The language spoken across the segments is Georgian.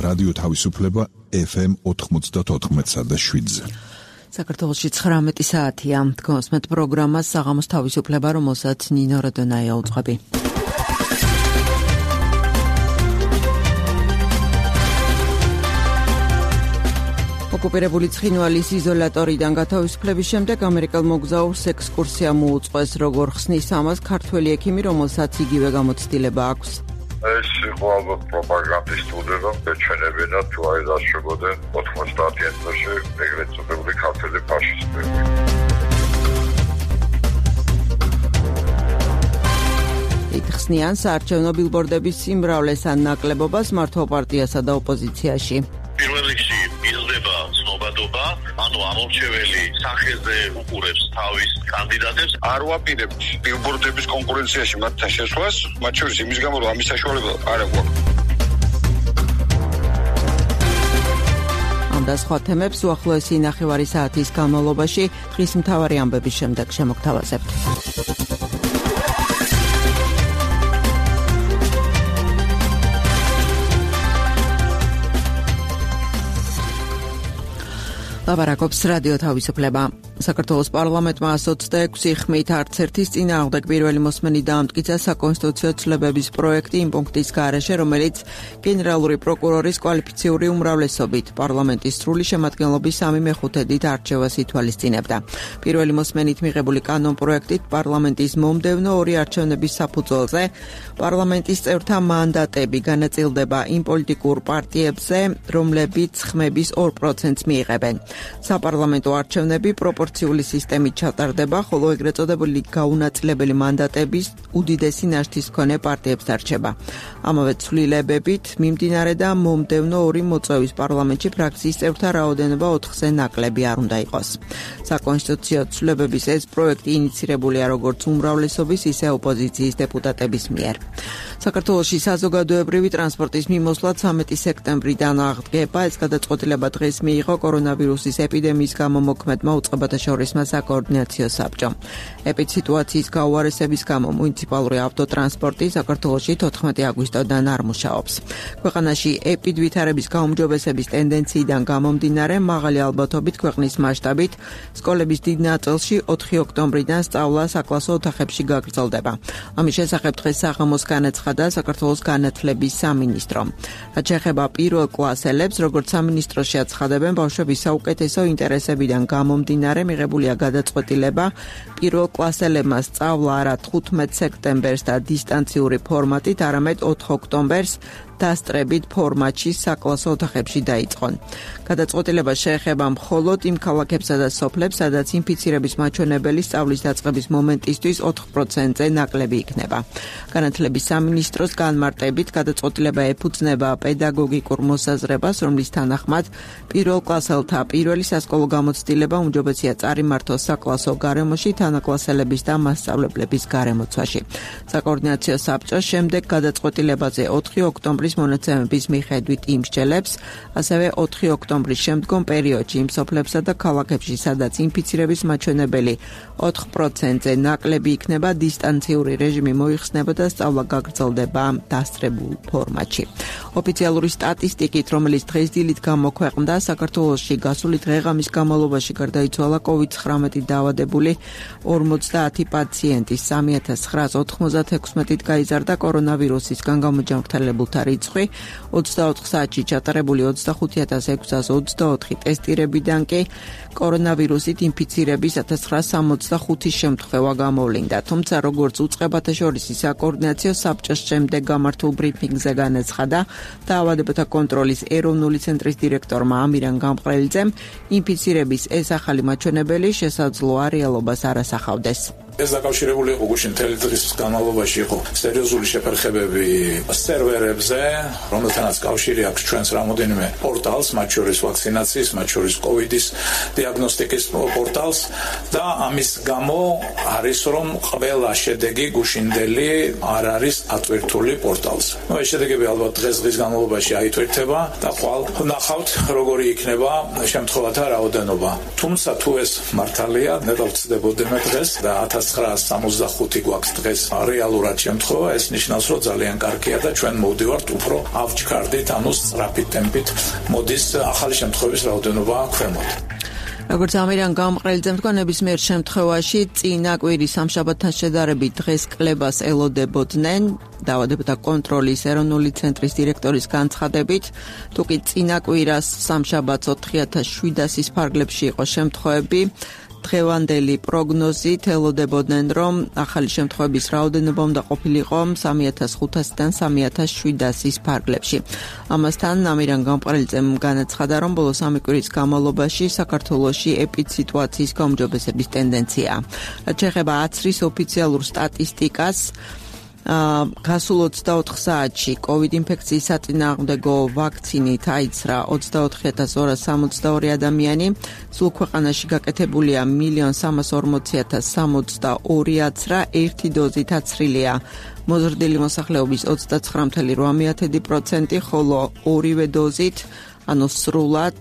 რადიო თავისუფლება FM 94.7-ზე. საქართველოში 19 საათია. გოსმეთ პროგრამას საღამოს თავისუფლება, რომელსაც ნინო როდონაია უძღვები. ოკუპირებული ცხინვალის იზოლატორიდან გათავისუფლების შემდეგ ამერიკელ მოგზაურს ექსკურსია მოუწყვეს, როგორ ხსნის ამას ქართველი ექიმი, რომელსაც იგივე გამოცდილება აქვს. ეს იყო ალბათ პროპაგანდის სტუდია, ეჩვენებინა თუ აი დაშვებოდნენ 90-იან წლებში ეგრეთ წოდებული ქართველი ფაშისტები. იხსნიან საარჩევნო ბილბორდების სიმრავლეს ან ნაკლებობას მართვა პარტიასა და ოპოზიციაში. პირველ რიგში იზრდება ცნობადობა, ანუ ამორჩეველი სახეზე უყურებს თავის კანდიდატებს. არ ვაპირებთ ბილბორდების კონკურენციაში მათთან შესვლას, მათ შორის იმის გამო, რომ ამის საშუალება არ აქვს. ამ და სხვა თემებს უახლოესი ნახევარი საათის განმავლობაში დღის მთავარი ამბების შემდეგ შემოგთავაზებთ. ლაპარაკობს რადიო თავისუფლება. საქართველოს პარლამენტმა 126 ხმით არც ერთის წინააღმდეგ პირველი მოსმენი დაამტკიცა საკონსტიტუციო ცვლილებების პროექტი იმ პუნქტის გარეშე, რომელიც გენერალური პროკურორის კვალიფიციური უმრავლესობით პარლამენტის სრული შემადგენლობის 3/5-ით არჩევას ითვალისწინებდა. პირველი მოსმენით მიღებული კანონპროექტით პარლამენტის მომდევნო ორი არჩევნების საფუძველზე პარლამენტის წევრთა მანდატები განაწილდება იმ პოლიტიკურ პარტიებზე, რომლებიც ხმების 2%-ს მიიღებენ. საპარლამენტო არჩევნები პროპორციული სისტემით ჩატარდება, ხოლო ეგრეთ წოდებული გაუნაწილებელი მანდატების უდიდესი ნაშთის მქონე პარტიებს დარჩება. ამავე ცვლილებებით მიმდინარე და მომდევნო ორი მოწვევის პარლამენტში ფრაქციის წევრთა რაოდენობა 4-ზე ნაკლები არ უნდა იყოს. საკონსტიტუციო ცვლილებების ეს პროექტი ინიცირებულია როგორც უმრავლესობის, ისე ოპოზიციის დეპუტატების მიერ. საქართველოში საზოგადოებრივი ტრანსპორტის მიმოსვლა 13 სექტემბრიდან აღდგება. ეს გადაწყვეტილება დღეს მიიღო კორონავირუსის ეპიდემიის გამო მოქმედმა უწყებათაშორისმა საკოორდინაციო საბჭომ. ეპიდსიტუაციის გაუარესების გამო მუნიციპალური ავტოტრანსპორტი საქართველოში 14 აგვისტოდან არ მუშაობს. ქვეყანაში ეპიდვითარების გაუმჯობესების ტენდენციიდან გამომდინარე, მაღალი ალბათობით ქვეყნის მასშტაბით სკოლების დიდ ნაწილში 4 ოქტომბრიდან სწავლა საკლასო ოთახებში გაგრძელდება. ამის შესახებ დღეს საღამოს განაცხადა საქართველოს განათლების სამინისტრო. რაც შეეხება პირველ კლასელებს, როგორც სამინისტროში აცხადებენ, ბავშვების საუკეთესო ინტერესებიდან გამომდინარე მიღებულია გადაწყვეტილება პირველ კლასელებმა სწავლა არა 15 სექტემბერს და დისტანციური ფორმატით, არამედ 4 ოქტომბერს დასწრებით ფორმატში საკლასო ოთახებში დაიწყონ. გადაწყვეტილება შეეხება მხოლოდ იმ ქალაქებსა და სოფლებს, სადაც ინფიცირების მაჩვენებელი სწავლის დაწყების მომენტისთვის 4%-ზე ნაკლები იქნება. განათლების სამინისტროს განმარტებით გადაწყვეტილება ეფუძნება პედაგოგიკურ მოსაზრებას, რომლის თანახმად პირველ კლასელთა პირველი სასკოლო გამოცდილება უმჯობესია წარიმართოს საკლასო გარემოში თანაკლასელების და მასწავლებლების გარემოცვაში. საკოორდინაციო საბჭოს შემდეგ გადაწყვეტილებაზე 4 ოქტომბრის მონაცემების მიხედვით იმსჯელებს, ასევე 4 ოქტომბრის შემდგომ პერიოდში იმ სოფლებსა და ქალაქებში, სადაც ინფიცირების მაჩვენებელი 4%-ზე ნაკლები იქნება, დისტანციური რეჟიმი მოიხსნება და სწავლა გაგრძელდება დასწრებულ ფორმატში. ოფიციალური სტატისტიკით, რომელიც დღესდილით გამოქვეყნდა, საქართველოში გასული დღეღამის განმავლობაში გარდაიცვალა COVID-19 დაავადებული 50 პაციენტი, 3996-ით გაიზარდა კორონავირუსისგან გამოჯანმრთელებულთა რიცხვი, 24 საათში ჩატარებული 25624 ტესტირებიდან კი კორონავირუსით ინფიცირების 1965 შემთხვევა გამოვლინდა. თუმცა, როგორც უწყებათაშორისი საკოორდინაციო საბჭოს შემდეგ გამართულ ბრიფინგზე განაცხადა, დაავადებათა კონტროლის ეროვნული ცენტრის დირექტორმა ამირან გამყრელიძემ, ინფიცირების ეს ახალი მაჩვენებელი შესაძლოა რეალობას არ ასახავდეს. ეს დაკავშირებული იყო გუშინ მთელი დღის განმავლობაში იყო სერიოზული შეფერხებები სერვერებზე, რომელთანაც კავშირი აქვს ჩვენს რამოდენიმე პორტალს, მათ შორის ვაქცინაციის, მათ შორის კოვიდის დიაგნოსტიკის პორტალს და ამის გამო არის რომ ყველა შედეგი გუშინდელი არ არის ატვირთული პორტალზე. ეს შედეგები ალბათ დღის განმავლობაში აიტვირთება და ხვალ ნახავთ როგორი იქნება შემთხვევათა რაოდენობა. თუმცა თუ ეს მართალია, ნეტავ ვწდებოდემ დღეს და 1000 1965 გვაქვს დღეს რეალურად შემთხვევა, ეს ნიშნავს, რომ ძალიან კარგია და ჩვენ მოვდივართ უფრო ავჩქარდით, ანუ სწრაფი ტემპით მოდის ახალი შემთხვევების რაოდენობა ქვემოთ. როგორც ამირან გამყრელიძემ თქვა, ნებისმიერ შემთხვევაში წინა კვირის სამშაბათთან შედარებით დღეს კლებას ელოდებოდნენ დაავადებათა კონტროლის ეროვნული ცენტრის დირექტორის განცხადებით. თუკი წინა კვირას სამშაბათს 4700-ის ფარგლებში იყო შემთხვევები, დღევანდელი პროგნოზით ელოდებოდნენ, რომ ახალი შემთხვევების რაოდენობა უნდა ყოფილიყო 3500-დან 3700-ის ფარგლებში. ამასთან ამირან გამყრელიძემ განაცხადა, რომ ბოლო 3 კვირის განმავლობაში საქართველოში ეპიდსიტუაციის გაუმჯობესების ტენდენციაა. რაც შეეხება აცრის ოფიციალურ სტატისტიკას, გასულ 24 საათში COVID ინფექციის საწინააღმდეგო ვაქცინით აიცრა 24262 ადამიანი, სულ ქვეყანაში გაკეთებულია 1,340,062 აცრა, ერთი დოზით აცრილია მოზრდილი მოსახლეობის 29.8%, ხოლო ორივე დოზით, ანუ სრულად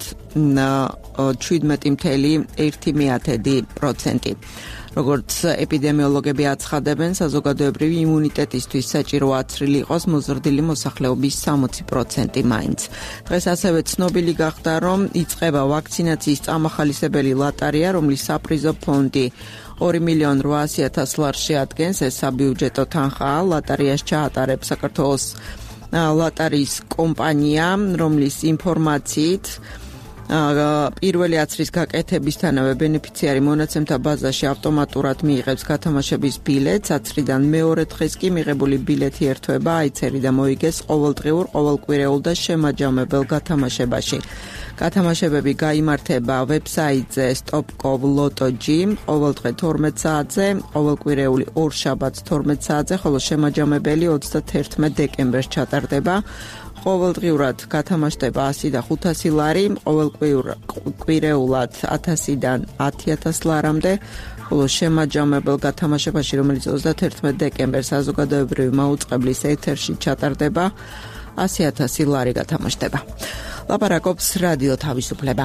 17.1%. როგორც ეპიდემიოლოგები აცხადებენ, საზოგადოებრივი იმუნიტეტისთვის საჭირო აცრილი იყოს მოზრდილი მოსახლეობის 60% მაინც. დღეს ასევე ცნობილი გახდა, რომ იწყება ვაქცინაციის წამახალისებელი ლატარია, რომლის საპრიზო ფონდი 2,800,000 ლარს შეადგენს. ეს საბიუჯეტო თანხაა. ლატარიას ჩაატარებს საქართველოს ლატარიის კომპანია, რომლის ინფორმაციით პირველი აცრის გაკეთებისთანავე ბენეფიციარი მონაცემთა ბაზაში ავტომატურად მიიღებს გათამაშების ბილეთს, აცრიდან მეორე დღეს კი მიღებული ბილეთი ერთვება აიცერი და მოიგეს ყოველდღიურ, ყოველკვირეულ და შემაჯამებელ გათამაშებაში. გათამაშებები გაიმართება ვებსაიტზე stop.co.lotog ყოველდღე 12 საათზე, ყოველკვირეული ორშაბათს 12 საათზე, ხოლო შემაჯამებელი 31 დეკემბერს ჩატარდება. ყოველდღიურად გათამაშდება 100 და 500 ლარი, ყოველკვირეულად 1000-დან 10,000 ლარამდე, ხოლო შემაჯამებელ გათამაშებაში, რომელიც 31 დეკემბერს საზოგადოებრივი მაუწყებლის ეთერში ჩატარდება, 100,000 ლარი გათამაშდება. ლაპარაკობს რადიო თავისუფლება.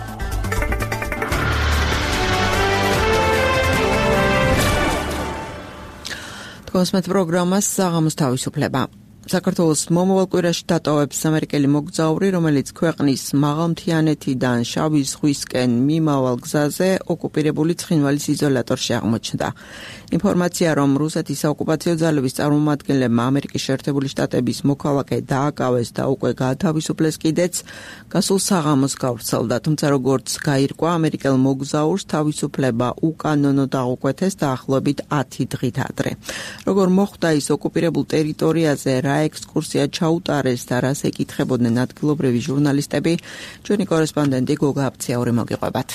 თქვენს პროგრამას საღამოს თავისუფლება. საქართველოს მომავალ კვირაში დატოვებს ამერიკელი მოგზაური, რომელიც ქვეყნის მაღალმთიანეთიდან შავი ზღვისკენ მიმავალ გზაზე ოკუპირებული ცხინვალის იზოლატორში აღმოჩნდა. ინფორმაცია, რომ რუსეთის საოკუპაციო ძალების წარმომადგენლებმა ამერიკის შეერთებული შტატების მოქალაქე დააკავეს და უკვე გაათავისუფლეს კიდეც, გასულ საღამოს გავრცელდა, თუმცა როგორც გაირკვა, ამერიკელ მოგზაურს თავისუფლება უკანონო დაუკვეთეს დაახლოებით 10 დღით ადრე. როგორ მოხდა ის ოკუპირებულ ტერიტორიაზე, რა ექსკურსია ჩაუტარეს და რას ეკითხებოდნენ ადგილობრივი ჟურნალისტები, ჩვენი კორესპონდენტი გოგა აფციაური მოგიყვებათ.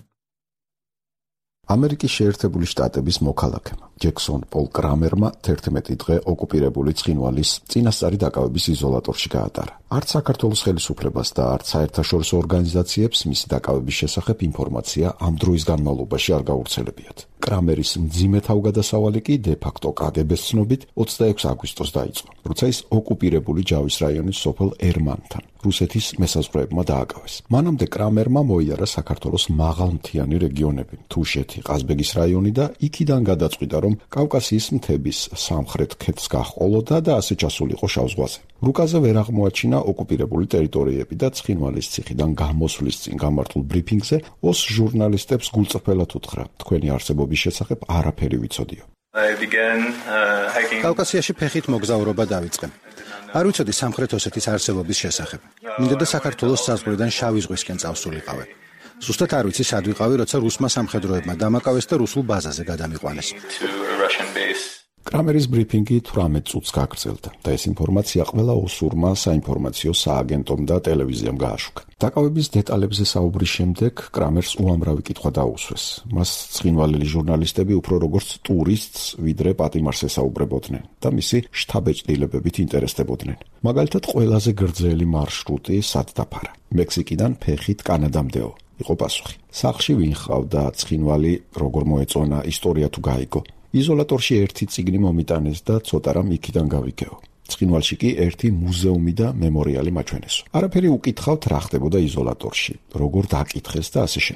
ამერიკის შეერთებული შტატების მოქალაქემა ჯექსონ პოლ კრამერმა 11 დღე ოკუპირებული ცხინვალის წინასწარი დაკავების იზოლატორში გაატარა. არც საქართველოს ხელისუფლებას და არც საერთაშორისო ორგანიზაციებს მისი დაკავების შესახებ ინფორმაცია ამ დროის განმავლობაში არ გავრცელებიათ. კრამერის მძიმე თავგადასავალი კი დე-ფაქტო კგბ-ს ცნობით 26 აგვისტოს დაიწყო, როცა ის ოკუპირებული ჯავის რაიონის სოფელ ერმანთან რუსეთის მესაზღვრეებმა დააკავეს. მანამდე კრამერმა მოიარა საქართველოს მაღალმთიანი რეგიონები, თუშეთი, ყაზბეგის რაიონი და იქიდან გადაწყვიტა, რომ კავკასიის მთების სამხრეთ ქედს გაჰყოლოდა და ასე ჩასულიყო შავ ზღვაზე. რუკაზე ვერ აღმოაჩინა ოკუპირებული ტერიტორიები და ცხინვალის ციხიდან გამოსვლის წინ გამართულ ბრიფინგზე ოს ჟურნალისტებს გულწრფელად უთხრა, თქვენი არსებობის შესახებ არაფერი ვიცოდიო. კავკასიაში ფეხით მოგზაურობა დავიწყე. არ ვიცოდი სამხრეთ ოსეთის არსებობის შესახებ. მინდოდა საქართველოს საზღვრიდან შავი ზღვისკენ წავსულიყავე. ზუსტად არ ვიცი სად ვიყავი, როცა რუსმა სამხედროებმა დამაკავეს და რუსულ ბაზაზე გადამიყვანეს. კრამერის ბრიფინგი 18 წუთს გაგრძელდა და ეს ინფორმაცია ყველა ოსურმა საინფორმაციო სააგენტომ და ტელევიზიამ გააშუქა. დაკავების დეტალებზე საუბრის შემდეგ კრამერს უამრავი კითხვა დაუსვეს. მას ცხინვალელი ჟურნალისტები უფრო როგორც ტურისტს, ვიდრე პატიმარს ესაუბრებოდნენ და მისი შთაბეჭდილებებით ინტერესდებოდნენ. მაგალითად, ყველაზე გრძელი მარშრუტი სად დაფარა? მექსიკიდან ფეხით კანადამდეო. იყო პასუხი. სახლში ვინ ხავდა, ცხინვალი როგორ მოეწონა, ისტორია თუ გაიგო. იზოლატორში ერთი წიგნი მომიტანეს და ცოტა რამ იქიდან გავიგეო. ცხინვალში კი ერთი მუზეუმი და მემორიალი მაჩვენესო. არაფერი უკითხავთ რა ხდებოდა იზოლატორში, როგორ დაკითხეს და ასე შემდეგ.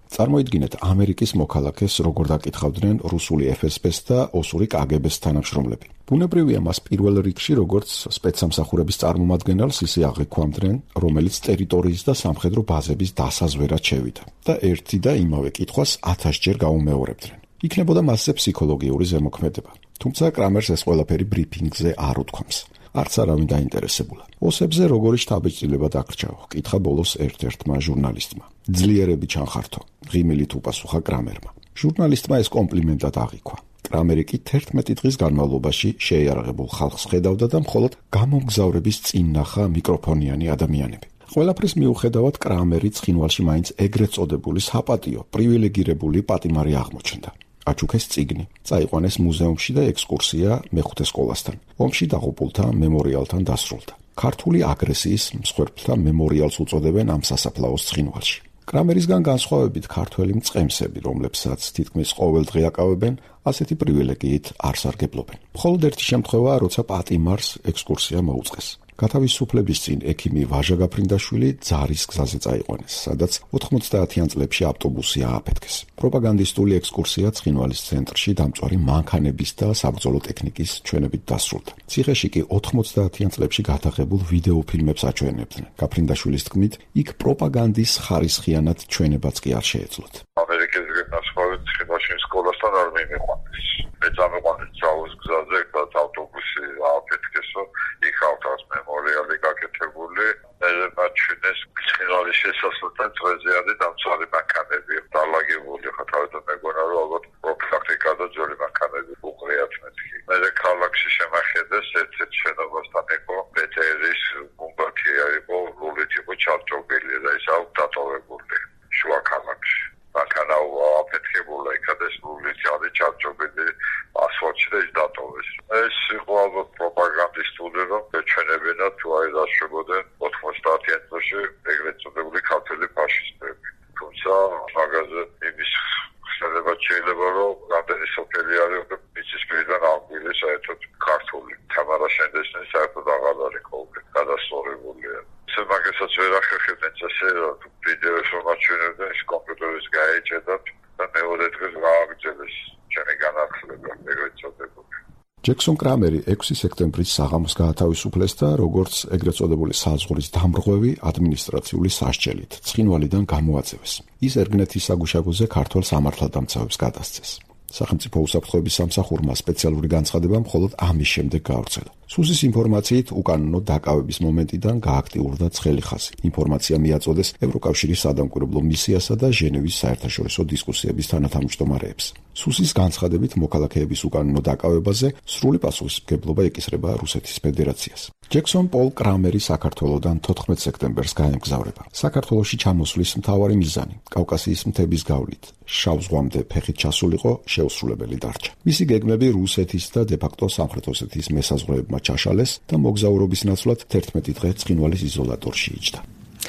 წარმოიდგინეთ, ამერიკის მოქალაქეს როგორ დაკითხავდნენ რუსული FSB-ს და ოსური KGB-ს თანამშრომლები. ბუნებრივია მას პირველ რიგში როგორც სპეცსამსახურების წარმომადგენელს ისე აღექვამდნენ, რომელიც ტერიტორიის და სამხედრო ბაზების დასაზვერად შევიდა და ერთი და იმავე კითხვას 1000-ჯერ გაუმეორებდნენ. იქნებოდა მასზე ფსიქოლოგიური ზემოქმედება. თუმცა კრამერს ეს ყველაფერი ბრიფინგზე არ უთქვამს. არც არავინ დაინტერესებულა. ოსებზე როგორი შთაბეჭდილება დაგრჩაო? კითხა ბოლოს ერთ-ერთმა ჟურნალისტმა. ძლიერები ჩანხართო, ღიმილით უპასუხა კრამერმა. ჟურნალისტმა ეს კომპლიმენტად აღიქვა. კრამერი კი 11 დღის განმავლობაში შეიარაღებულ ხალხს ხედავდა და მხოლოდ გამომგზავრების წინ ნახა მიკროფონიანი ადამიანები. ყველაფრის მიუხედავად კრამერი ცხინვალში მაინც ეგრეთ წოდებული საპატიო, პრივილეგირებული პატიმარი აღმოჩნდა. აჩუქეს წიგნი, წაიყვანეს მუზეუმში და ექსკურსია მეხუთე სკოლასთან. ომში დაღუპულთა მემორიალთან დასრულდა. ქართული აგრესიის მსხვერპლთა მემორიალს უწოდებენ ამ სასაფლაოს ცხინვალში. კრამერისგან განსხვავებით ქართველი მწყემსები, რომლებსაც თითქმის ყოველდღე აკავებენ, ასეთი პრივილეგიით არ სარგებლობენ. მხოლოდ ერთი შემთხვევაა, როცა პატიმარს ექსკურსია მოუწყეს. გათავისუფლების წინ ექიმი ვაჟა გაფრინდაშვილი ძარის გზაზე წაიყვანეს, სადაც 90-იან წლებში ავტობუსი ააფეთქეს. პროპაგანდისტული ექსკურსია ცხინვალის ცენტრში დამწვარი მანქანების და საბრძოლო ტექნიკის ჩვენებით დასრულდა. ციხეში კი 90-იან წლებში გადაღებულ ვიდეოფილმებს აჩვენებდნენ. გაფრინდაშვილის თქმით, იქ პროპაგანდის ხარისხიანად ჩვენებაც კი არ შეეძლოთ. ამერიკის განსხვავებით ცხინვალში სკოლასთან არ მიყვანეს. მე წამიყვანეს ძაუს გზაზე, რაც ავტობუსი ააფეთქესო, იქ ავტოს მემორიალი გაკეთებული, მაჩვენეს ცხინვალის შესასვლელთან წვეზე არის დამცვარი მანქანები, დალაგებული, ხო თავიდან მეგონა რომ ალბათ პროფილაქტიკა და ძველი მანქანები უყრიათ მეთქი. მე ქალაქში შემახედეს ერთ-ერთ შენობასთან იყო ბეტერის გუმბათი იყო, რულით იყო ჩარჭობილი და ის დატოვებული შუა ქალაქში. მანქანა ააფეთქებულა, იქადეს რულით არის ჩარჭობილი ასფალტში და ის დატოვეს. ეს იყო ალბათ პროპაგანდისტული, რომ ეჩვენებინათ თუ აი დაშვებოდნენ 90-იან წლებში ეგრეთ წოდებული ქართველი ფაშისტები. თუმცა მაგაზე იმის ხსენება შეიძლება რომ რამდენი სოფელი არის მიწის პირიდან ამგვილი საერთოდ ქართული თამარა შენდესნი საერთოდ აღარ არის ყოველ გადასწორებულია. ესე მაგასაც ვერ ახერხებდნენ წესე რომ ვიდეოს რომ აჩვენებდნენ ის კომპიუტერის გაეჭედათ და მეორე დღეს გააგრძელეს ჩემი განახლება ეგრეთ წოდებული. ჯექსონ კრამერი 6 სექტემბრის საღამოს გაათავისუფლეს და როგორც ეგრეთ წოდებული საზღვრის დამრღვევი ადმინისტრაციული სასჯელით ცხინვალიდან გამოაწევეს. ის ერგნეთის საგუშაგოზე ქართველ სამართალდამცავებს გადასცეს. სახელმწიფო უსაფრთხოების სამსახურმა სპეციალური განცხადება მხოლოდ ამის შემდეგ გაავრცელა. სუსის ინფორმაციით უკანონო დაკავების მომენტიდან გააქტიურდა ცხელი ხაზი. ინფორმაცია მიაწოდეს ევროკავშირის სადამკვირვებლო მისიასა და ჟენევის საერთაშორისო დისკუსიების თანათავმჯდომარეებს. სუსის განცხადებით მოქალაქეების უკანონო დაკავებაზე სრული პასუხისმგებლობა ეკისრება რუსეთის ფედერაციას. ჯექსონ პოლ კრამერი საქართველოდან 14 სექტემბერს გაემგზავრება. საქართველოში ჩამოსვლის მთავარი მიზანი კავკასიის მთების გავლით შავ ზღვამდე ფეხით ჩასულიყო შეუსრულებელი დარჩა. მისი გეგმები რუსეთის და დე-ფაქტო სამხრეთ ოსეთის მესაზღვრეებმა ჩაშალეს და მოგზაურობის ნაცვლად 11 დღე ცხინვალის იზოლატორში იჯდა.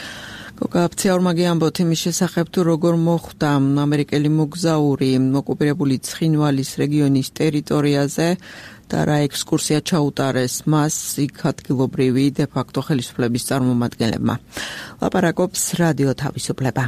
კოკაფციაურმა გიამბოთ იმის შესახებ თუ როგორ მოხვდა ამერიკელი მოგზაური ოკუპირებული ცხინვალის რეგიონის ტერიტორიაზე და რა ექსკურსია ჩაუტარეს მას იქ ადგილობრივი დე-ფაქტო ხელისუფლების წარმომადგენლებმა. ლაპარაკობს რადიო თავისუფლება.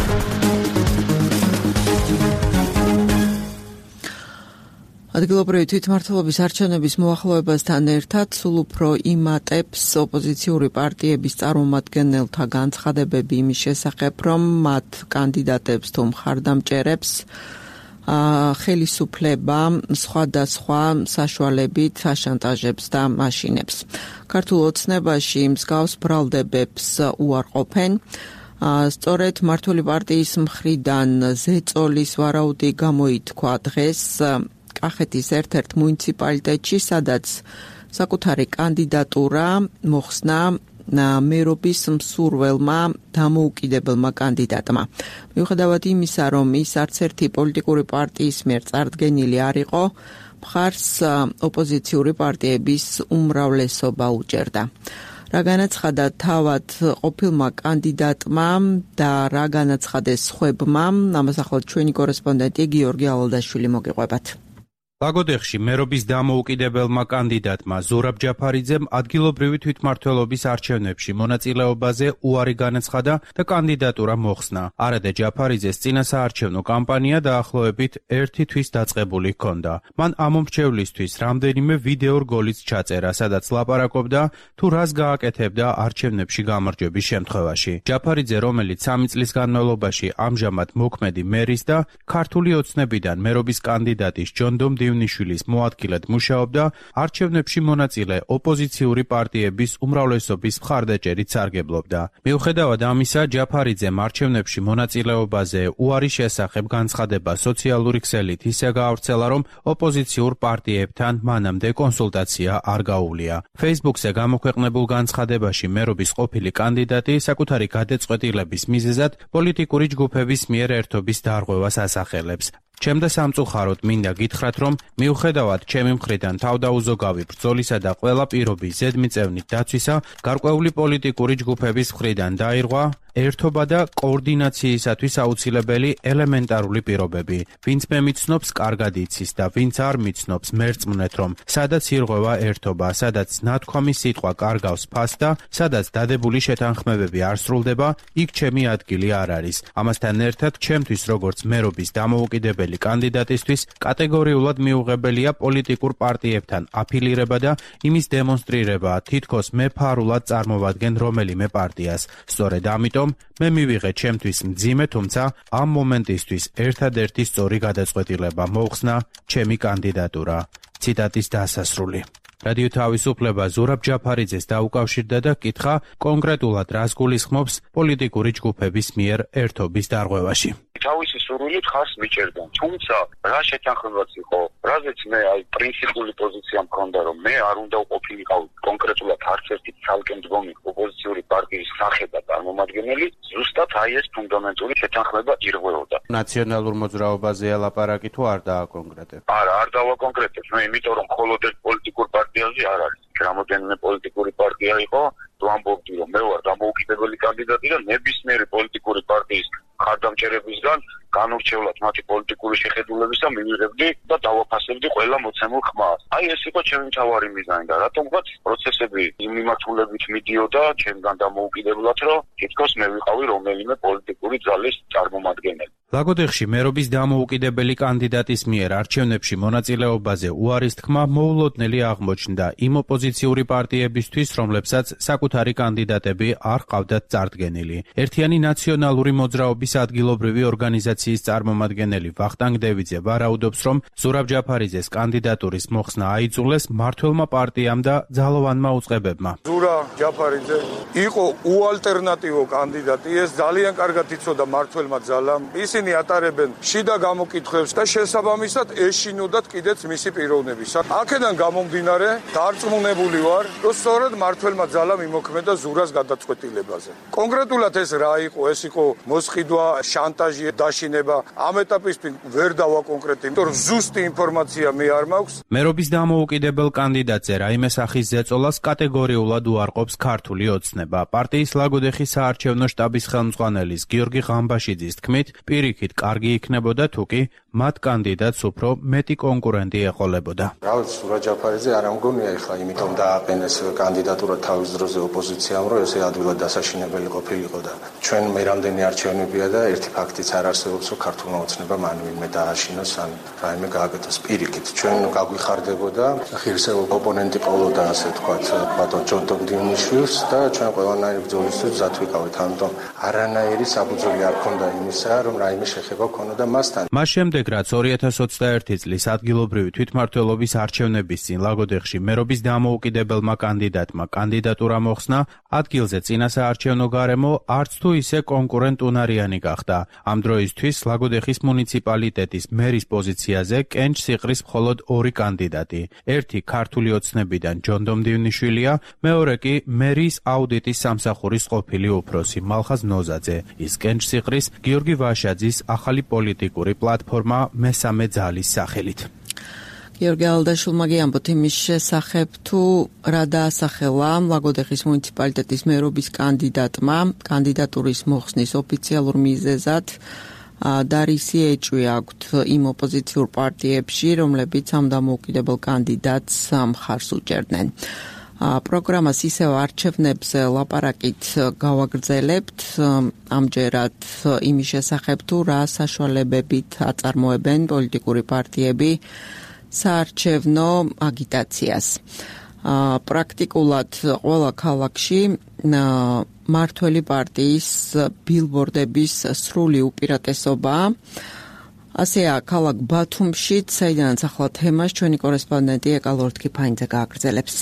ადგილობრივი თვითმმართველობის არჩევნების მოახლოებასთან ერთად სულ უფრო იმატებს ოპოზიციური პარტიების წარმომადგენელთა განცხადებები იმის შესახებ, რომ მათ კანდიდატებს თუ მხარდამჭერებს ხელისუფლება სხვადასხვა საშუალებით აშანტაჟებს და მაშინებს. ქართულ ოცნებაში მსგავს ბრალდებებს უარყოფენ. სწორედ მმართველი პარტიის მხრიდან ზეწოლის ვარაუდი გამოითქვა დღეს კახეთის ერთ-ერთ მუნიციპალიტეტში, სადაც საკუთარი კანდიდატურა მოხსნა მერობის მსურველმა დამოუკიდებელმა კანდიდატმა. მიუხედავად იმისა, რომ ის არც ერთი პოლიტიკური პარტიის მიერ წარდგენილი არ იყო, მხარს ოპოზიციური პარტიების უმრავლესობა უჭერდა. რა განაცხადა თავად ყოფილმა კანდიდატმა და რა განაცხადეს სხვებმა, ამას ახლა ჩვენი კორესპონდენტი გიორგი ალალდაშვილი მოგიყვებათ. ლაგოდეხში მერობის დამოუკიდებელმა კანდიდატმა ზურაბ ჯაფარიძემ ადგილობრივი თვითმმართველობის არჩევნებში მონაწილეობაზე უარი განაცხადა და კანდიდატურა მოხსნა. არადა ჯაფარიძეს წინასაარჩევნო კამპანია დაახლოებით 1 თვის დაწყებული ჰქონდა. მან ამ მომრჩევლისთვის რამდენიმე ვიდეო რგოლიც ჩაწერა, სადაც ლაპარაკობდა თუ რას გააკეთებდა არჩევნებში გამარჯვების შემთხვევაში. ჯაფარიძე, რომელიც 3 წლის განმავლობაში ამჟამად მოქმედი მერის და ქართული ოცნებიდან მერობის კანდიდატის ჯონდომ ივნიშვილის მოადგილედ მუშაობდა, არჩევნებში მონაწილე ოპოზიციური პარტიების უმრავლესობის მხარდაჭერით სარგებლობდა. მიუხედავად ამისა, ჯაფარიძემ არჩევნებში მონაწილეობაზე უარის შესახებ განცხადება სოციალური ქსელით ისე გაავრცელა, რომ ოპოზიციურ პარტიებთან მანამდე კონსულტაცია არ გაუვლია. Facebook-ზე გამოქვეყნებულ განცხადებაში მერობის ყოფილი კანდიდატი საკუთარი გადაწყვეტილების მიზეზად პოლიტიკური ჯგუფების მიერ ერთობის დარღვევას ასახელებს. ჩემდა სამწუხაროდ მინდა გითხრათ, რომ მიუხედავად ჩემი მხრიდან თავდაუზოგავი ბრძოლისა და ყველა პირობის ზედმიწევნით დაცვისა, გარკვეული პოლიტიკური ჯგუფების მხრიდან დაირღვა ერთობა და კოორდინაციისათვის აუცილებელი ელემენტარული პირობები. ვინც მე მიცნობს, კარგად იცის და ვინც არ მიცნობს, მერწმუნეთ, რომ სადაც ირღვევა ერთობა, სადაც ნათქვამი სიტყვა კარგავს ფასს და სადაც დადებული შეთანხმებები არ სრულდება, იქ ჩემი ადგილი არ არის. ამასთან ერთად, ჩემთვის როგორც მერობის დამოუკიდებელი კანდიდატისთვის კატეგორიულად მიუღებელია პოლიტიკურ პარტიებთან აფილირება და იმის დემონსტრირება, თითქოს მე ფარულად წარმოვადგენ რომელიმე პარტიას. სწორედ ამიტომ მე მივიღე ჩემთვის მძიმე, თუმცა ამ მომენტისთვის ერთადერთი სწორი გადაწყვეტილება მოხსნა ჩემი კანდიდატურა. ციტატის დასასრული. რადიო თავისუფლება ზურაბ ჯაფარიძეს დაუკავშირდა და კითხა კონკრეტულად რას გულისხმობს პოლიტიკური ჯგუფების მიერ ერთობის დარღვევაში. თავისი სურვილით ხარს მიჭერდა, თუმცა რა შეთანხმებაც იყო, რაზეც მე პრინციპული პოზიცია მქონდა, რომ მე არ უნდა ვყოფილიყავ კონკრეტულად არც ერთი ცალკე მდგომი ოპოზიციური პარტიის სახე და წარმომადგენელი, ზუსტად ეს ფუნდამენტური შეთანხმება ირღვეოდა. ნაციონალურ მოძრაობაზე ელაპარაკი თუ არ დააკონკრეტებ? არა, არ დავაკონკრეტებ. მე იმიტომ რომ მხოლოდ ერთ პოლიტიკურ პარტიაზე არ არის. რამოდენიმე პოლიტიკური პარტია იყო, თუ ამბობდი რომ მე ვარ დამოუკიდებელი კანდიდატი და ნებისმიერი პოლიტიკური პარტიის ხარდამჭერებისგან განურჩევლად მათი პოლიტიკური შეხედულებისა მივიღებდი და დავაფასებდი ყველა მოცემულ ხმას. ეს იყო ჩემი მთავარი მიზანი და რატომღაც პროცესები იმ მიმართულებით მიდიოდა ჩემგან დამოუკიდებლად, რომ თითქოს მე ვიყავი რომელიმე პოლიტიკური ძალის წარმომადგენელი. ლაგოდეხში მერობის დამოუკიდებელი კანდიდატის მიერ არჩევნებში მონაწილეობაზე უარის თქმა მოულოდნელი აღმოჩნდა იმ ოპოზიციური პარტიებისთვის, რომლებსაც საკუთარი კანდიდატები არ ყავდათ წარდგენილი. ერთიანი ნაციონალური მოძრაობის ადგილობრივი ორგანიზაციის წარმომადგენელი ვახტანგ დევიძე ვარაუდობს, რომ ზურაბ ჯაფარიძეს კანდიდატურის მოხსნა აიძულეს მმართველმა პარტიამ და ძალოვანმა უწყებებმა. ზურაბ ჯაფარიძე იყო უალტერნატივო კანდიდატი, ეს ძალიან კარგად იცოდა მმართველმა ძალამ. ისინი ატარებენ შიდა გამოკითხვებს და შესაბამისად ეშინოდათ კიდეც მისი პიროვნების. აქედან გამომდინარე დარწმუნებული ვარ, რომ სწორედ მმართველმა ძალამ იმოქმედა ზურას გადაწყვეტილებაზე. კონკრეტულად ეს რა იყო? ეს იყო მოსყიდვა, შანტაჟი, დაშინება. ამ ეტაპისთვის ვერ დავაკონკრეტებ, იმიტომ რომ ზუსტი ინფორმაცია მე არ მაქვს. მერობის დამოუკიდებელ კანდიდატზე რაიმე სახის ზეწოლას კატეგორიულად უარყოფს ქართული ოცნება. პარტიის ლაგოდეხის საარჩევნო შტაბის ხელმძღვანელის გიორგი ღამბაშიძის თქმით, პირიქით კარგი იქნებოდა თუ კი მათ კანდიდატს უფრო მეტი კონკურენტი ეყოლებოდა. Რავით, ზურაბ ჯაფარიძე არ ამგონია ეხლა, იმიტომ დააყენეს კანდიდატურა თავის დროზე ოპოზიციამ, რომ ესე ადვილად დასაშინებელი ყოფილიყო და ჩვენ მე რამდენი არჩევნებია და ერთი ფაქტიც არ არსებობს, რომ ქართულმა ოცნებამ ან ვინმე დააშინოს ან რაიმე გააკეთოს. პირიქით, ჩვენ გაგვიხარდებოდა ღირსეულ ოპონენტი ყოლოდა, ასე ვთქვათ, ბატონ ჯონდომ ივნიშვილს და ჩვენ ყველანაირი ბრძოლისთვის მზად ვიყავით, ამიტომ არანაირი საფუძველი არ ქონდა იმისა, რომ რაიმე შეხება ქონოდა მასთან. მას შემდეგ, რაც 2021 წლის ადგილობრივი თვითმმართველობის არჩევნების წინ ლაგოდეხში მერობის დამოუკიდებელმა კანდიდატმა კანდიდატურა მოხსნა, ადგილზე წინასაარჩევნო გარემო არც თუ ისე კონკურენტუნარიანი გახდა. ამ დროისთვის ლაგოდეხის მუნიციპალიტეტის მერის პოზიციაზე კენჭ სიყრის მხოლოდ 2 კანდიდატი. ერთი ქართული ოცნებიდან ჯონდომ ივნიშვილია, მეორე კი მერის აუდიტის სამსახურის ყოფილი უფროსი მალხაზ ნოზაძე. ის კენჭ სიყრის გიორგი ვაშაძის ახალი პოლიტიკური პლატფორმა მესამე ძალის სახელით. გიორგი ალდაშულმა გიამბოთ იმის შესახებ, თუ რა დაასახელა ლაგოდეხის მუნიციპალიტეტის მერობის კანდიდატმა კანდიდატურის მოხსნის ოფიციალურ მიზეზად და რისი ეჭვი აქვთ იმ ოპოზიციურ პარტიებში, რომლებიც ამ დამოუკიდებელ კანდიდატს მხარს უჭერდნენ. პროგრამას ისევ არჩევნებზე ლაპარაკით გავაგრძელებთ, ამჯერად იმის შესახებ თუ რა საშუალებებით აწარმოებენ პოლიტიკური პარტიები საარჩევნო აგიტაციას. პრაქტიკულად ყველა ქალაქში მართველი პარტიის ბილბორდების სრული უპირატესობაა. ასეა ქალაქ ბათუმშიც, საიდანაც ახლა თემას ჩვენი კორესპონდენტი ეკალორთქიფაინძე გააგრძელებს.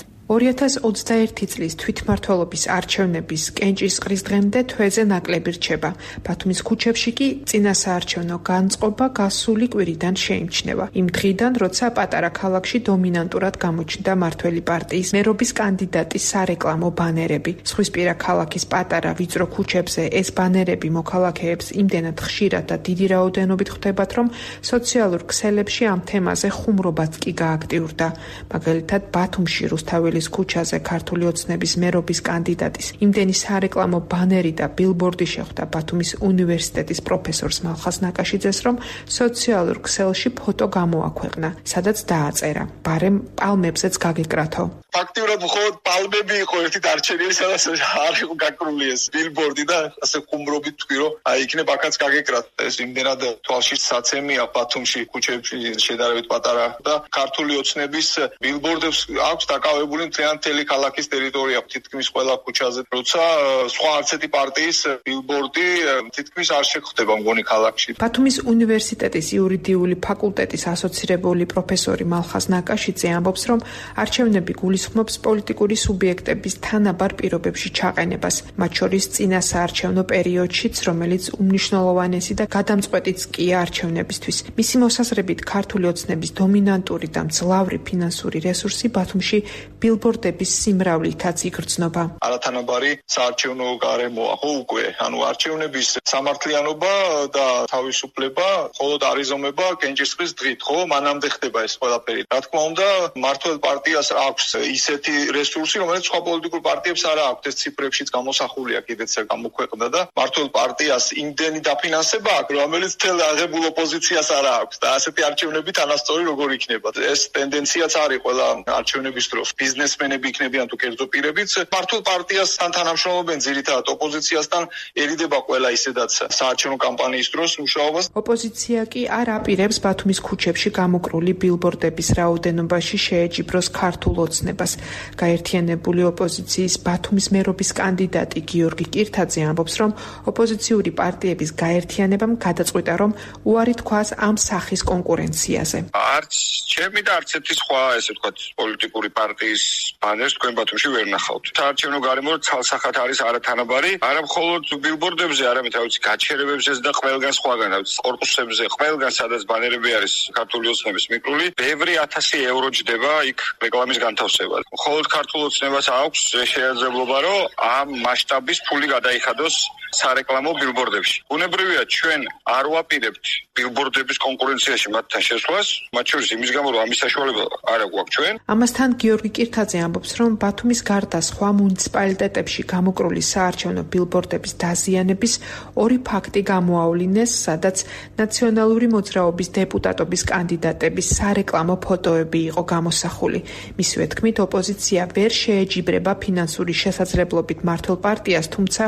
2021 წლის თვითმმართველობის არჩევნების კენჭისყრის დღემდე თვეზე ნაკლები რჩება. ბათუმის ქუჩებში კი წინა საარჩევნო განწყობა გასული კვირიდან შეიმჩნევა. იმ დღიდან, როცა პატარა ქალაქში დომინანტურად გამოჩნდა მართველი პარტიის მერობის კანდიდატის სარეკლამო ბანერები. ზღვისპირა ქალაქის პატარა ვიწრო ქუჩებზე ეს ბანერები მოქალაქეებს იმდენად ხშირად და დიდი რაოდენობით ხვდებათ, რომ სოციალურ ქსელებში ამ თემაზე ხუმრობაც კი გააქტიურდა. მაგალითად, ბათუმში რუსთაველის ქუჩაზე ქართული ოცნების მერობის კანდიდატის იმდენი სარეკლამო ბანერი და ბილბორდი შეხვდა ბათუმის უნივერსიტეტის პროფესორს მალხაზ ნაკაშიძეს, რომ სოციალურ ქსელში ფოტო გამოაქვეყნა, სადაც დააწერა: "ბარემ პალმებზეც გაგეკრათო". ფაქტიურად მხოლოდ პალმები იყო ერთი დარჩენილი, სადაც არ იყო გაკრული ეს ბილბორდი და ასე ხუმრობით თქვი, რომ იქნებ აქაც გაგეკრათ. ეს იმდენად თვალშიც საცემია ბათუმში ქუჩებში შედარებით პატარა და ქართული ოცნების ბილბორდებს აქვს დაკავებული მთელი ქალაქის ტერიტორია, თითქმის ყველა ქუჩაზე, როცა სხვა არცეთი პარტიის ბილბორდი თითქმის არ შეხვდება მგონი ქალაქში. ბათუმის უნივერსიტეტის იურიდიული ფაკულტეტის ასოცირებული პროფესორი მალხაზ ნაკაშიძე ამბობს, რომ არჩევნები გულისხმობს პოლიტიკური სუბიექტების თანაბარ პირობებში ჩაყენებას, მათ შორის წინა საარჩევნო პერიოდშიც, რომელიც უმნიშვნელოვანესი და გადამწყვეტიც კი არჩევნებისთვის. მისი მოსაზრებით, ქართული ოცნების დომინანტური და მძლავრი ფინანსური რესურსი ბათუმში ბილბორდების სიმრავლითაც იგრძნობა. არათანაბარი საარჩევნო გარემოა, ხო უკვე, ანუ არჩევნების სამართლიანობა და თავისუფლება მხოლოდ არიზომება კენჭისყრის დღით, ხო? მანამდე ხდება ეს ყველაფერი. რა თქმა უნდა, მართველ პარტიას აქვს ისეთი რესურსი, რომელიც სხვა პოლიტიკურ პარტიებს არ აქვს. ეს ციფრებშიც გამოსახულია, კიდეც გამოქვეყნდა და მართულ პარტიას იმდენი დაფინანსება აქვს, რომელიც თელ აღებულ ოპოზიციას არ აქვს და ასეთი არჩევნები თანასწორი როგორ იქნება. ეს ტენდენციაც არის ყველა არჩევნების დროს. ბიზნესმენები იქნებიან თუ კერძო პირებიც მართულ პარტიასთან თანამშრომლობენ, ძირითადად ოპოზიციასთან ერიდება ყველა ისედაც საარჩევნო კამპანიის დროს მუშაობას. ოპოზიცია კი არ აპირებს ბათუმის ქუჩებში გამოკრული ბილბორდების რაოდენობაში შეეჯიბროს ქართულ ოცნებას. გაერთიანებული ოპოზიციის ბათუმის მერობის კანდიდატი გიორგი კირთაძე ამბობს, რომ ოპოზიციური პარტიების გაერთიანებამ გადაწყვიტა, რომ უარი თქვას ამ სახის კონკურენციაზე. არც ჩემი და არც ერთი სხვა ესე ვთქვათ პოლიტიკური პარტიის ბანერს თქვენ ბათუმში ვერ ნახავთ. საარჩევნო გარემო ცალსახად არის არათანაბარი, არა მხოლოდ ბილბორდებზე, არამედ რა ვიცი, გაჩერებებზეც და ყველგან სხვაგან, რა ვიცი, კორპუსებზე, ყველგან სადაც ბანერები არის ქართული ოცნების მიკრული, ბევრი 1000 ევრო ჯდება იქ რეკლამის განთავსება. მხოლოდ ქართულ ოცნებას აქვს შესაძლებლობა, რომ ამ მასშტაბის ფული გადაიხადოს სარეკლამო ბილბორდებში. ბუნებრივია, ჩვენ არ ვაპირებთ ბილბორდების კონკურენციაში მათთან შესვლას, მათ შორის იმის გამო, რომ ამის საშუალება არ აქვს ჩვენ. ამასთან გიორგი კირთაძე ამბობს, რომ ბათუმის გარდა სხვა მუნიციპალიტეტებში გამოკრული საარჩევნო ბილბორდების დაზიანების ორი ფაქტი გამოავლინეს, სადაც ნაციონალური მოძრაობის დეპუტატობის კანდიდატების სარეკლამო ფოტოები იყო გამოსახული. მისივე თქმით, ოპოზიცია ვერ შეეჯიბრება ფინანსური შესაძლებლობით მართლ პარტიას, თუმცა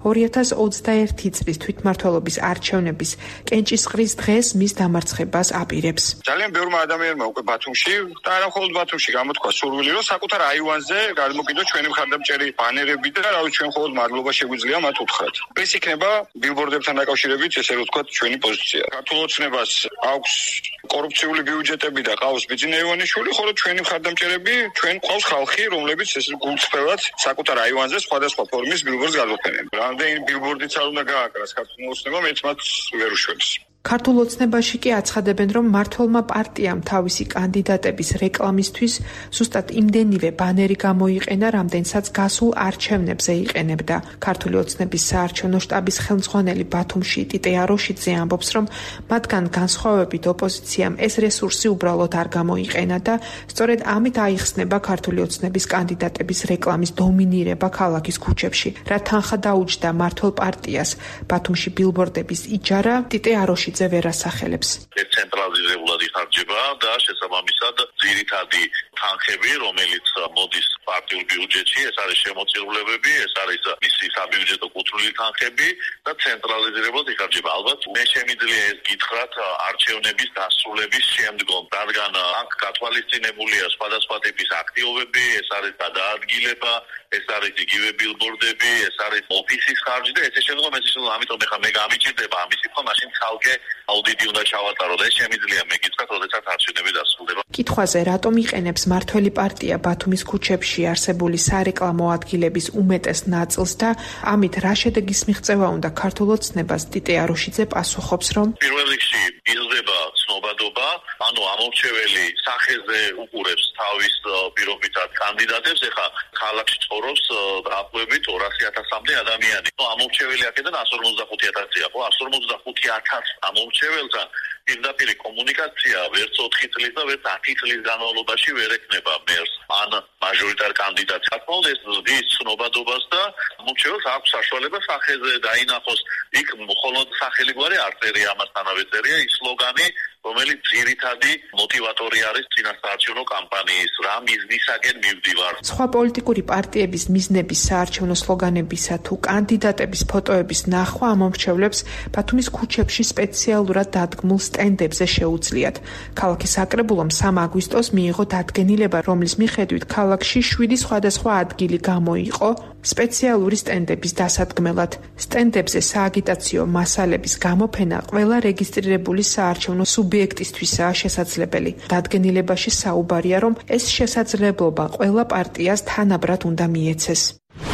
2021 წლის თვითმმართველობის არჩევნების კენჭისყრის დღეს მის დამარცხებას აპირებს. ძალიან ბევრმა ადამიანმა უკვე ბათუმში და არა მხოლოდ ბათუმში გამოთქვა სურვილი, რომ საკუთარ აივანზე გადმოკიდოს ჩვენი მხარდამჭერი ბანერები და რა ვიცი, ჩვენ მხოლოდ მადლობა შეგვიძლია მათ უთხრათ. ეს იქნება ბილბორდებთან დაკავშირებით, ესე რომ ვთქვათ, ჩვენი პოზიცია. ქართულ ოცნებას აქვს კორუფციული ბიუჯეტები და ყავს ბიძინა ივანიშვილი, ხოლო ჩვენი მხარდამჭერები, ჩვენ ყავს ხალხი, რომლებიც ესე გულწრფელად საკუთარ აივანზე სხვადასხვა ფორმის ბილბორდს გადაუყენებენ. რამდენი ბილბორდიც არ უნდა გააკრას ქართულ ოცნებამ, ერთ მათ ვერ უშვებს. ქართულ ოცნებაში კი აცხადებენ, რომ მმართველმა პარტიამ თავისი კანდიდატების რეკლამისთვის ზუსტად იმდენივე ბანერი გამოიყენა, რამდენსაც გასულ არჩევნებზე იყენებდა. ქართული ოცნების საარჩევნო შტაბის ხელმძღვანელი ბათუმში ტიტე აროშიძე ამბობს, რომ მათგან განსხვავებით ოპოზიციამ ეს რესურსი უბრალოდ არ გამოიყენა და სწორედ ამით აიხსნება ქართული ოცნების კანდიდატების რეკლამის დომინირება ქალაქის ქუჩებში. რა თანხა დაუჯდა მმართველ პარტიას ბათუმში ბილბორდების იჯარა, ტიტე აროშიძე ვერ ასახელებს. ცენტრალიზებულად იხარჯება და შესაბამისად ძირითადი თანხები, რომელიც მოდის პარტიულ ბიუჯეტში, ეს არის შემოწირულებები, ეს არის მისი საბიუჯეტო კუთვნილი თანხები და ცენტრალიზებულად იხარჯება. ალბათ მე შემიძლია ეს გითხრათ არჩევნების დასრულების შემდგომ, რადგან აქ გათვალისწინებულია სხვადასხვა ტიპის აქტივობები, ეს არის გადაადგილება, ეს არის იგივე ბილბორდები, ეს არის ოფისის ხარჯი და ესე შემდგომ, ამიტომ ეხლა მე გამიჭირდება ამის თქმა, მაშინ ცალკე აუდიტი უნდა ჩავატარო და ეს შემიძლია მე გითხრათ, როდესაც არჩევნები დასრულდება. კითხვაზე, რატომ იყენებს მმართველი პარტია ბათუმის ქუჩებში არსებული სარეკლამო ადგილების უმეტეს ნაწილს და ამით რა შედეგის მიღწევა უნდა ქართულ ოცნებას, ტიტე აროშიძე პასუხობს, რომ პირველ რიგში იზრდება ცნობადობა, ანუ ამორჩეველი სახეზე უყურებს თავის პირობითად კანდიდატებს, ეხლა ქალაქში ცხოვრობს დაახლოებით 200,000-მდე ადამიანი. ამორჩეველი აქედან 155,000-ია, ხო? 155,000 ამორჩეველთან პირდაპირ კომუნიკაცია ვერც 4 წლის და ვერც 10 წლის განმავლობაში ვერ ექნება მერს ან მაჟორიტარ კანდიდატს. თქო, ეს ზრდის ცნობადობას და ამორჩეველს აქვს საშუალება სახეზე დაინახოს. იქ მხოლოდ სახელი გვარი არ წერია, ამასთანავე წერია ის სლოგანი, რომელიც ძირითადი მოტივატორი არის წინასაარჩევნო კამპანიის, რა მიზნისაკენ მივდივარ. სხვა პოლიტიკური პარტიების მიზნების საარჩევნო სლოგანებისა თუ კანდიდატების ფოტოების ნახვა ამომრჩევლებს ბათუმის ქუჩებში სპეციალურად დადგმულ სტენდებზე შეუძლიათ. ქალაქის საკრებულომ 3 აგვისტოს მიიღო დადგენილება, რომლის მიხედვით ქალაქში 7 სხვადასხვა ადგილი გამოიყო სპეციალური სტენდების დასადგმელად. სტენდებზე სააგიტაციო მასალების გამოფენა ყველა რეგისტრირებული საარჩევნო სუბიექტისთვისაა შესაძლებელი. დადგენილებაში საუბარია, რომ ეს შესაძლებლობა ყველა პარტიას თანაბრად უნდა მიეცეს.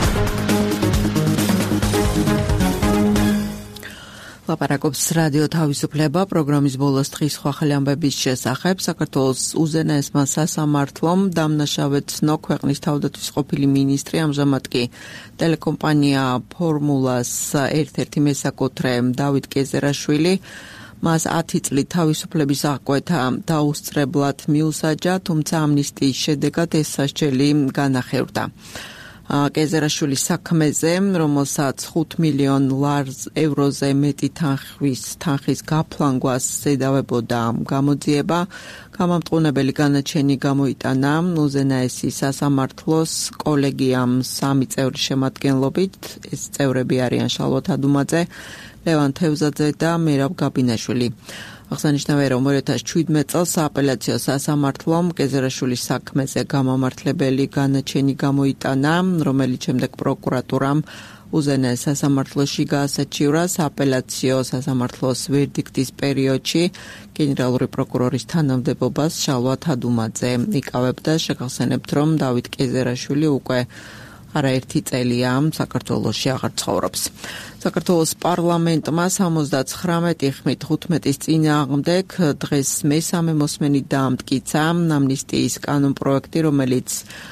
ლაპარაკობს რადიო თავისუფლება პროგრამის ბოლოს დღის ხალხი ამბების შესახებ. საქართველოს უზენაესმა სასამართლომ დამნაშავედ ცნო ქვეყნის თავდაცვის ყოფილი მინისტრი, ამჟამად კი ტელეკომპანია ფორმულას ერთ-ერთი მესაკუთრე დავით კეზერაშვილი მას 10 წლით თავისუფლების აღკვეთა დაუსწრებლად მიუსაჯა, თუმცა ამნისტიის შედეგად ეს სასჯელი განახევრდა. კეზერაშვილის საქმეზე, რომელსაც 5 მილიონ ევროზე მეტი თანხის გაფლანგვას ზედავებოდა გამოძიება, გამამტყუნებელი განაჩენი გამოიტანა უზენაესი სასამართლოს კოლეგიამ 3 წევრის შემადგენლობით. ეს წევრები არიან შალვა თადუმაძე, ლევან თევზაძე და მერაბ გაბინაშვილი. აღსანიშნავია, რომ 2017 წელს სააპელაციო სასამართლომ კეზერაშვილის საქმეზე გამამართლებელი განაჩენი გამოიტანა, რომელიც შემდეგ პროკურატურამ უზენაეს სასამართლოში გაასაჩივრა. სააპელაციო სასამართლოს ვერდიქტის პერიოდში გენერალური პროკურორის თანამდებობას შალვა თადუმაძე იკავებდა. შეგახსენებთ, რომ დავით კეზერაშვილი უკვე არაერთი წელია საქართველოში აღარ ცხოვრობს. საქართველოს პარლამენტმა 79 ხმით 15-ის წინააღმდეგ დღეს მესამე მოსმენით დაამტკიცა ამნისტიის კანონპროექტი, რომელიც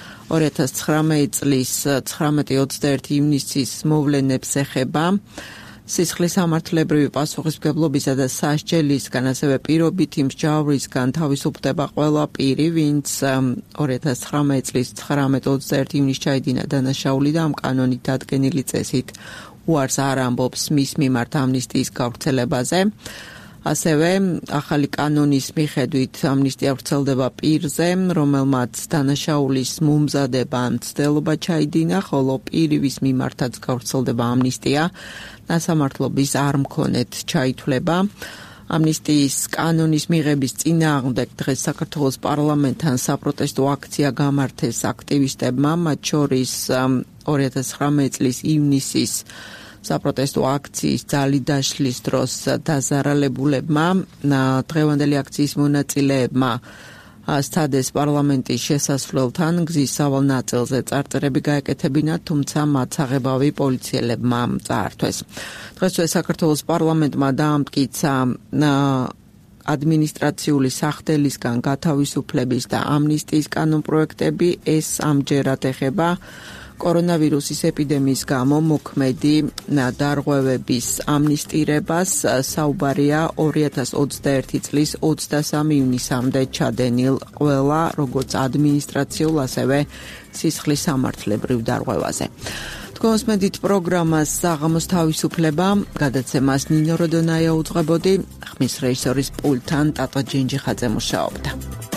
2019 წლის 19-21 ივნისის მოვლენებს ეხება. სისხლის სამართლებრივი პასუხისმგებლობისა და სასჯელისგან, ასევე პირობითი მსჯავრისგან თავისუფლდება ყველა პირი, ვინც 2019 წლის 19-21 ივნისს ჩაიდინა დანაშაული და ამ კანონით დადგენილი წესით უარს არ ამბობს მის მიმართ ამნისტიის გავრცელებაზე. ასევე ახალი კანონის მიხედვით ამნისტია ვრცელდება პირზე, რომელმაც დანაშაულის მომზადება ან ცდელობა ჩაიდინა, ხოლო პირი, ვის მიმართაც გავრცელდება ამნისტია, სასამართლობის არ მქონეთ ჩაითვლება. ამნისტიის კანონის მიღების წინააღმდეგ დღეს საქართველოს პარლამენტთან საპროტესტო აქცია გამართეს აქტივისტებმა, მათ შორის 2019 წლის ივნისის საპროტესტო აქციის ძალი დაშლის დროს დაზარალებულებმა, დღევანდელი აქციის მონაწილეებმა სცადეს პარლამენტის შესასვლელთან გზის სავალ ნაწილზე წარწერები გაეკეთებინათ, თუმცა მათ საღებავი პოლიციელებმა წაართვეს. დღესვე საქართველოს პარლამენტმა დაამტკიცა ადმინისტრაციული სახდელისგან გათავისუფლების და ამნისტიის კანონპროექტები. ეს ამჯერად ეხება კორონავირუსის ეპიდემიის გამო მოქმედი დარღვევების ამნისტირებას. საუბარია 2021 წლის 23 ივნისამდე ჩადენილ ყველა როგორც ადმინისტრაციულ, ასევე სისხლის სამართლებრივ დარღვევაზე. თქვენს მედით პროგრამას საღამოს თავისუფლება გადაცემას ნინო როდონაია უძღვებოდი, ხმის რეჟისორის პულტთან ტატო ჯინჯიხაძე მუშაობდა.